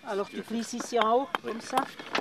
Alors tu glisses ici en haut, comme ça.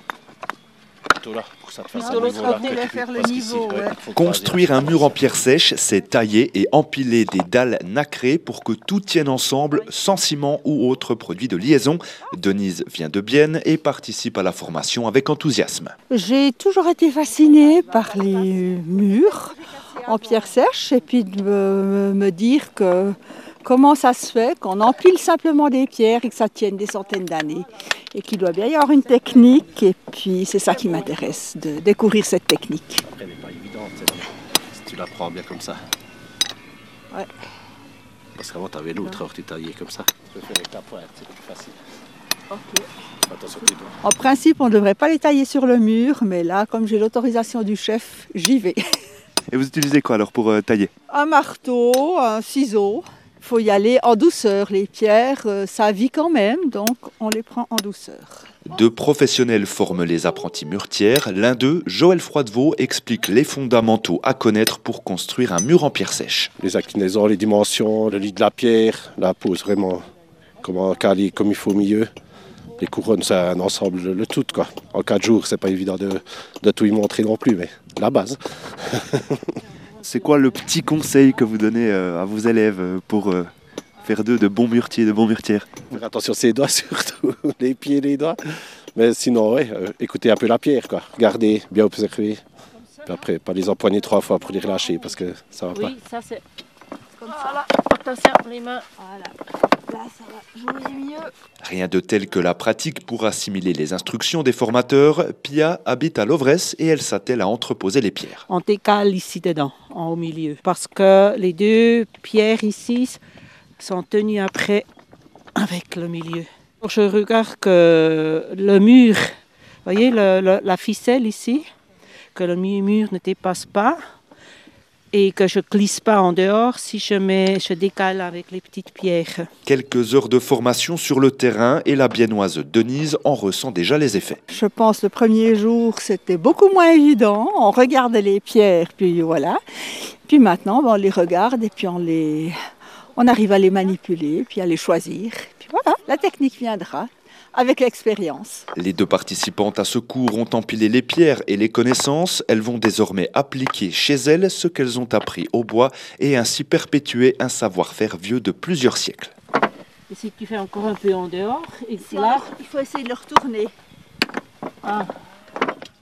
Plutôt là, pour que ça te fasse De un l'autre niveau là. côté, que tu- faire le parce qu'ici, niveau, ouais. il faut Construire un mur en pierre sèche, c'est tailler et empiler des dalles nacrées pour que tout tienne ensemble, sans ciment ou autre produit de liaison. Denise vient de Bienne et participe à la formation avec enthousiasme. J'ai toujours été fascinée par les murs en pierre sèche et puis de me dire que comment ça se fait qu'on empile simplement des pierres et que ça tienne des centaines d'années et qu'il doit bien y avoir une technique et puis c'est ça qui m'intéresse, de découvrir cette technique. Après, elle n'est pas évidente, si tu la prends bien comme ça. Ouais. Parce qu'avant, tu avais l'autre, alors tu taillais comme ça. Tu peux faire avec ta pointe, c'est plus facile. Ok. Fais attention tes doigts. En principe, on ne devrait pas les tailler sur le mur, mais là, comme j'ai l'autorisation du chef, j'y vais. Et vous utilisez quoi alors pour tailler? Un marteau, un ciseau. Il faut y aller en douceur. Les pierres, ça vit quand même, donc on les prend en douceur. Deux professionnels forment les apprentis muretières. L'un d'eux, Joël Froidevaux, explique les fondamentaux à connaître pour construire un mur en pierre sèche. Les inclinaisons, les dimensions, le lit de la pierre, la pose vraiment, comment caler comme il faut au milieu. Les couronnes, c'est un ensemble, le tout, quoi. En 4 jours, c'est pas évident de tout y montrer non plus, mais la base. C'est quoi le petit conseil que vous donnez à vos élèves pour faire d'eux de bons muretiers, de bons muretières? Faire attention à ses doigts surtout, les pieds et les doigts. Mais sinon, ouais, écoutez un peu la pierre, quoi. Regardez, bien observer. Puis après, pas les empoigner 3 fois pour les relâcher parce que ça va pas. Oui, ça c'est comme ça. Voilà. Attention, les mains. Voilà. Là, ça va jouer mieux. Rien de tel que la pratique pour assimiler les instructions des formateurs. Pia habite à Lovresse et elle s'attelle à entreposer les pierres. On décale ici dedans, au milieu. Parce que les deux pierres ici sont tenues après avec le milieu. Je regarde que le mur, vous voyez la ficelle ici, que le mur ne dépasse pas et que je glisse pas en dehors si je décale avec les petites pierres. Quelques heures de formation sur le terrain et la biennoise Denise en ressent déjà les effets. Je pense le premier jour, c'était beaucoup moins évident. On regardait les pierres, puis voilà. Puis maintenant, on les regarde et puis on arrive à les manipuler, puis à les choisir. Puis voilà, la technique viendra avec l'expérience. Les deux participantes à ce cours ont empilé les pierres et les connaissances. Elles vont désormais appliquer chez elles ce qu'elles ont appris au bois et ainsi perpétuer un savoir-faire vieux de plusieurs siècles. Et si tu fais encore un peu en dehors, et Si là, il faut essayer de le retourner. ah,